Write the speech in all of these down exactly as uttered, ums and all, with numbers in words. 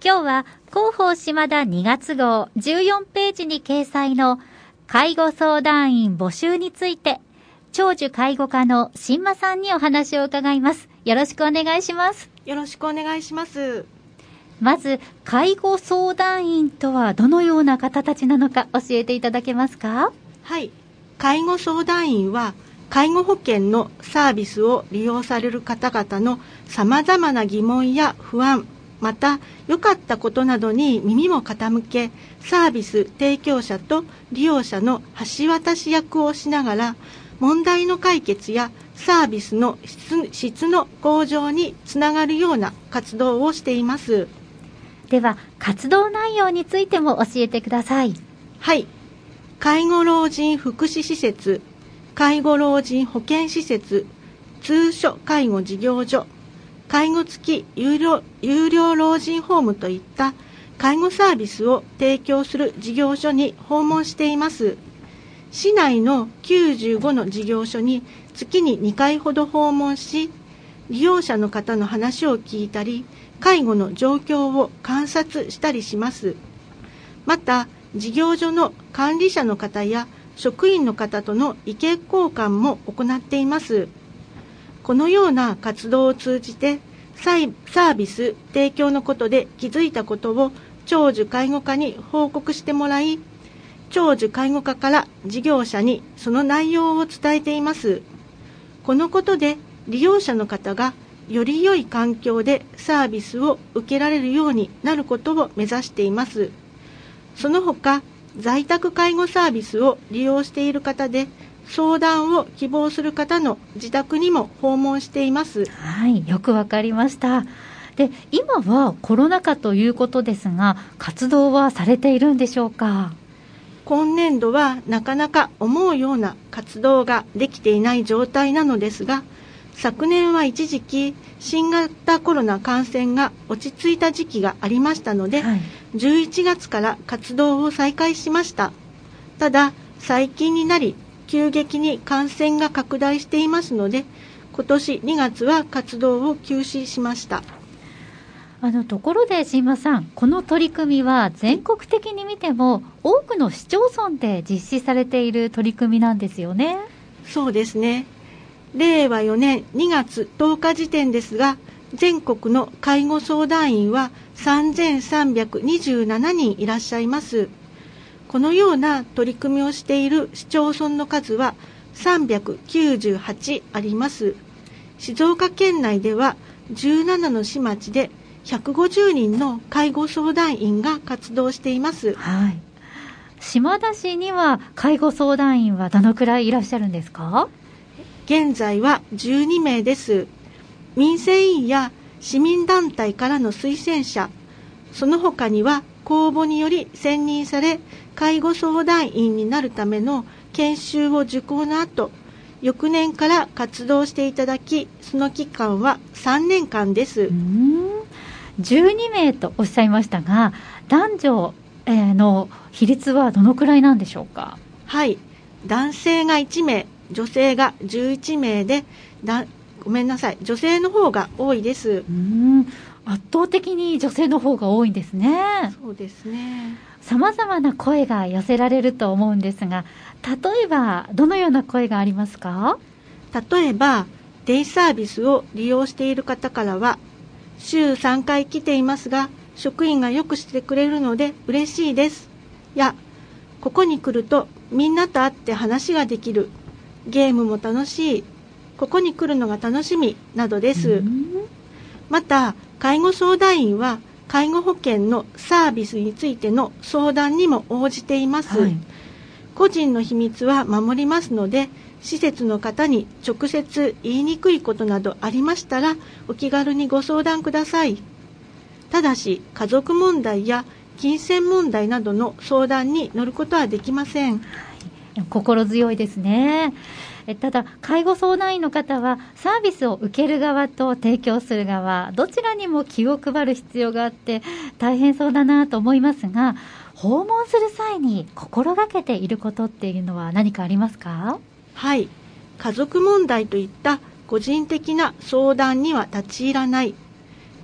今日は広報島田にがつ号じゅうよんページに掲載の介護相談員募集について、長寿介護課の新間さんにお話を伺います。よろしくお願いします。 よろしくお願いします。 まず、介護相談員とはどのような方たちなのか教えていただけますか？ はい。介護相談員は、介護保険のサービスを利用される方々の様々な疑問や不安、また良かったことなどに耳も傾け、サービス提供者と利用者の橋渡し役をしながら、問題の解決やサービスの質、質の向上につながるような活動をしています。 では、活動内容についても教えてください。 はい。介護老人福祉施設、介護老人保健施設、通所介護事業所、介護付き有料、有料老人ホームといった介護サービスを提供する事業所に訪問しています。市内のきゅうじゅうごの事業所に月ににかいほど訪問し、利用者の方の話を聞いたり、介護の状況を観察したりします。また、事業所の管理者の方や職員の方との意見交換も行っています。このような活動を通じて、サービス提供のことで気づいたことを長寿介護課に報告してもらい、長寿介護課から事業者にその内容を伝えています。このことで利用者の方がより良い環境でサービスを受けられるようになることを目指しています。その他、在宅介護サービスを利用している方で相談を希望する方の自宅にも訪問しています。 はい、よくわかりました。で、今はコロナ禍ということですが、活動はされているんでしょうか？ 今年度はなかなか思うような活動ができていない状態なのですが、昨年は一時期新型コロナ感染が落ち着いた時期がありましたので、はい、じゅういちがつから活動を再開しました。ただ、最近になり急激に感染が拡大していますので、今年にがつは活動を休止しました。 あのところで新間さん、この取り組みは全国的に見ても多くの市町村で実施されている取り組みなんですよね。 そうですね。れいわよねんにがつとおか時点ですが、全国の介護相談員はさんぜんさんびゃくにじゅうななにんいらっしゃいます。このような取り組みをしている市町村の数はさんびゃくきゅうじゅうはちあります。静岡県内ではじゅうななの市町でひゃくごじゅうにんの介護相談員が活動しています。 はい。島田市には介護相談員はどのくらいいらっしゃるんですか？ 現在はじゅうにめいです。民生委員や市民団体からの推薦者、その他には公募により選任され、介護相談員になるための研修を受講の後、翌年から活動していただき、その期間はさんねんかんです。うーん、じゅうにめいとおっしゃいましたが、男女の比率はどのくらいなんでしょうか？ はい、男性がいちめい、女性がじゅういちめいで、だごめんなさい、女性の方が多いです。 うーん、圧倒的に女性の方が多いんですね。 そうですね。 様々な声が寄せられると思うんですが、例えばどのような声がありますか？ 例えば、デイサービスを利用している方からは、週さんかい来ていますが、職員がよくしてくれるので嬉しいです。や、ここに来るとみんなと会って話ができる。ゲームも楽しい。ここに来るのが楽しみなどです。また、介護相談員は介護保険のサービスについての相談にも応じています。はい、個人の秘密は守りますので、施設の方に直接言いにくいことなどありましたら、お気軽にご相談ください。ただし、家族問題や金銭問題などの相談に乗ることはできません。 心強いですね。ただ、介護相談員の方はサービスを受ける側と提供する側、どちらにも気を配る必要があって大変そうだなと思いますが、訪問する際に心がけていることっていうのは何かありますか？ はい、家族問題といった個人的な相談には立ち入らない。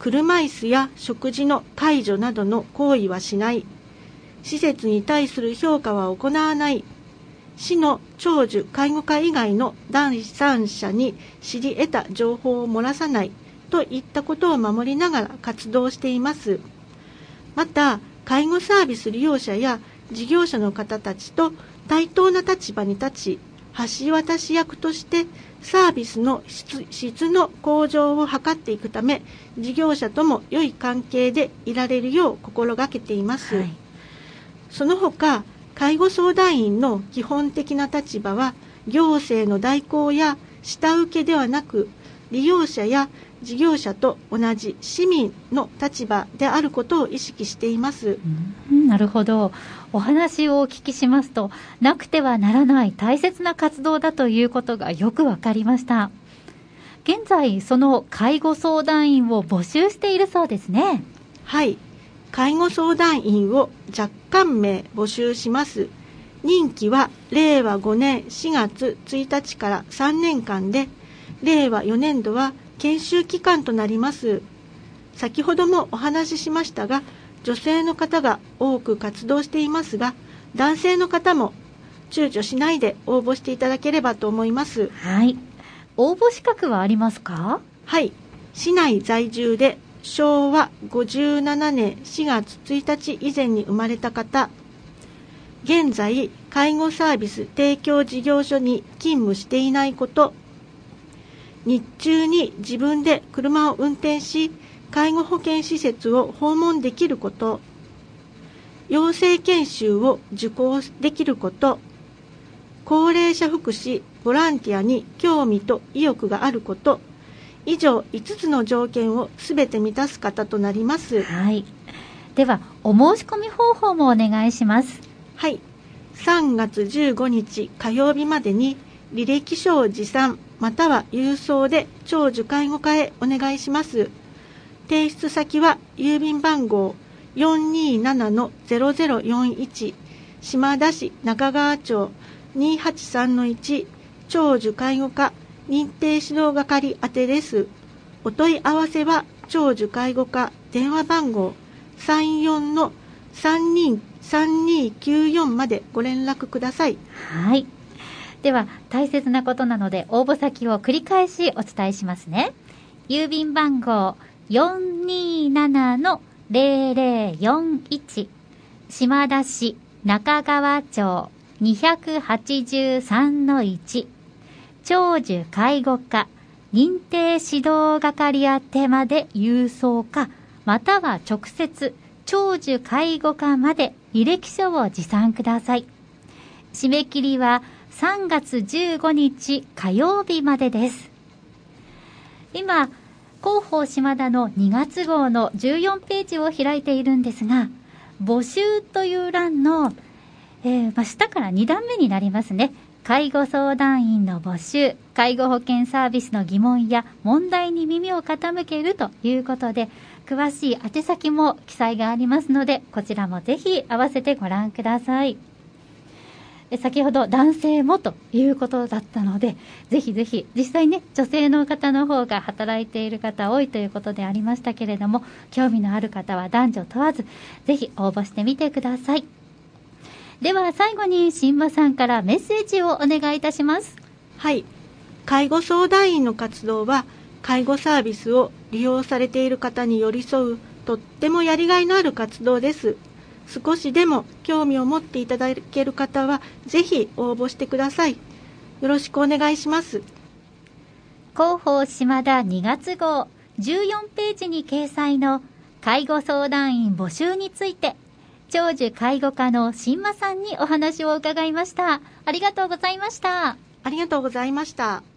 車椅子や食事の介助などの行為はしない、施設に対する評価は行わない、市の長寿介護課以外の第三者に知り得た情報を漏らさないといったことを守りながら活動しています。また、介護サービス利用者や事業者の方たちと対等な立場に立ち、橋渡し役としてサービスの質、質の向上を図っていくため、事業者とも良い関係でいられるよう心がけています。はい、その他、介護相談員の基本的な立場は、行政の代行や下請けではなく、利用者や事業者と同じ市民の立場であることを意識しています。 うん、なるほど。お話をお聞きしますと、なくてはならない大切な活動だということがよくわかりました。現在、その介護相談員を募集しているそうですね。 はい。介護相談員を若干名募集します。任期はれいわごねんしがつついたちからさんねんかんで、れいわよねんどは研修期間となります。先ほどもお話ししましたが、女性の方が多く活動していますが、男性の方も躊躇しないで応募していただければと思います。 はい。応募資格はありますか？ はい。市内在住でしょうわごじゅうななねんしがつついたち以前に生まれた方、現在介護サービス提供事業所に勤務していないこと、日中に自分で車を運転し、介護保険施設を訪問できること、養成研修を受講できること、高齢者福祉ボランティアに興味と意欲があること、以上いつつの条件をすべて満たす方となります。 はい。では、お申し込み方法もお願いします。 はい。さんがつじゅうごにち火曜日までに履歴書を持参または郵送で長寿介護課へお願いします。提出先は郵便番号 よんにーななのゼロゼロよんいち 島田市中川町 にーはちさんのいち 長寿介護課認定指導係宛てです。お問い合わせは長寿介護課電話番号 さんよんのさんにーきゅうよん までご連絡ください。 はい。では大切なことなので応募先を繰り返しお伝えしますね。郵便番号 よんにーななのゼロゼロよんいち 島田市中川町 にーはちさんのいち 長寿介護課認定指導係宛てまで郵送か、または直接長寿介護課まで履歴書を持参ください。締め切りはさんがつじゅうごにち火曜日までです。今、広報島田のにがつごうのじゅうよんページを開いているんですが、募集という欄の、えーまあ、下からにだんめになりますね。介護相談員の募集、介護保険サービスの疑問や問題に耳を傾けるということで、詳しい宛先も記載がありますので、こちらもぜひ合わせてご覧ください。先ほど男性もということだったので、ぜひぜひ実際ね、女性の方の方が働いている方多いということでありましたけれども、興味のある方は男女問わずぜひ応募してみてください。では最後に新馬さんからメッセージをお願いいたします。 はい。介護相談員の活動は、介護サービスを利用されている方に寄り添うとってもやりがいのある活動です。少しでも興味を持っていただける方はぜひ応募してください。よろしくお願いします。 広報島田にがつごうじゅうよんページに掲載の介護相談員募集について、長寿介護課の新馬さんにお話を伺いました。ありがとうございました。 ありがとうございました。